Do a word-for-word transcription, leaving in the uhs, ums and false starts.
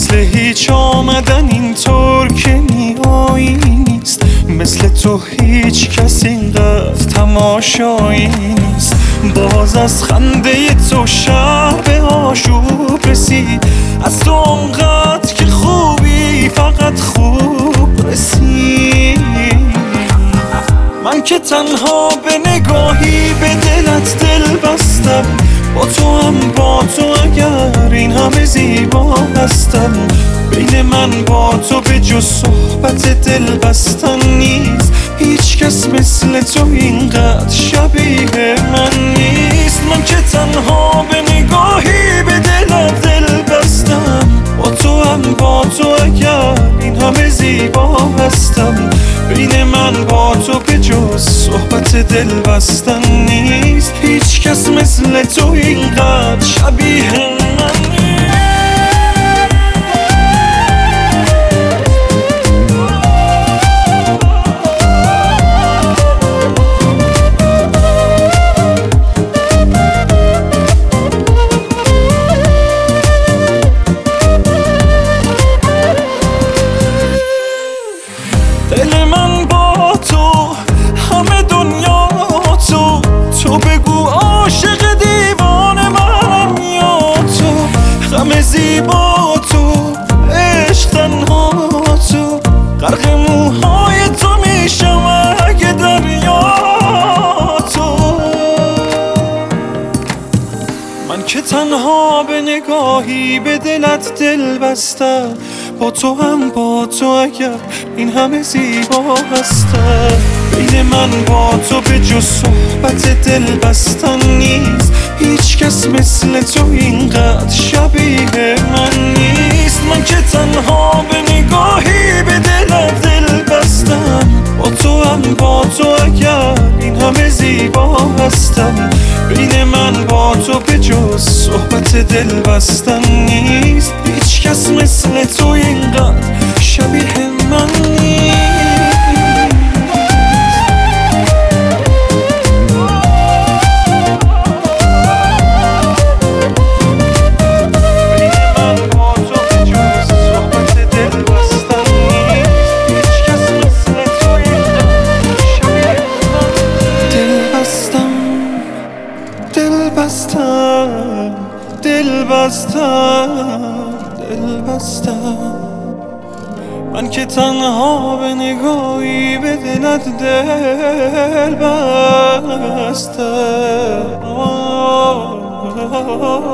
مثل هیچ آمدن اینطور که میایی نیست، مثل تو هیچ کس اینقدر تماشایی نیست. باز از خنده تو شب آشوب رسید، از تو اونقدر که خوبی فقط خوب رسید. من که تنها به نگاهی به دلت دل بستم، با تو هم با تو اگر این همه زیبا هستم. بین من با تو به جز صحبت دل بستن نیست، هیچ کس مثل تو اینقدر شبیه من نیست. من که تنها به نگاهی به دلت دل بستم، با تو هم با تو اگر این همه زیبا هستم. بین من با تو به جز صحبت دل بستن نیست، هیچ کس مثل تو اینقدر شبیه من نیست. دل من با تو، همه دنیا تو، تو بگو عاشق دیوانه من یا تو. غم زیبا تو، عشق تنها تو، غرق موهای تو میشم اگه دریا تو. من که تنها به نگاهی به دلت دل بستم، با تو هم با تو اگر این همه زیبا هستم. بین من با تو به جز صحبت دل بستن نیست، هیچ کس مثل تو اینقدر شبیه من نیست. من که تنها به نگاهی به دلت دل بستم، با تو هم با تو اگر این همه زیبا هستم. بین من با تو به جز صحبت دل بستن نیست، هیچ کس مثل تو اینقدر شبیه من نیست. دل بستم، دل بستم، دل بستم. من که تنها به نگاهی به دلت دل بستم.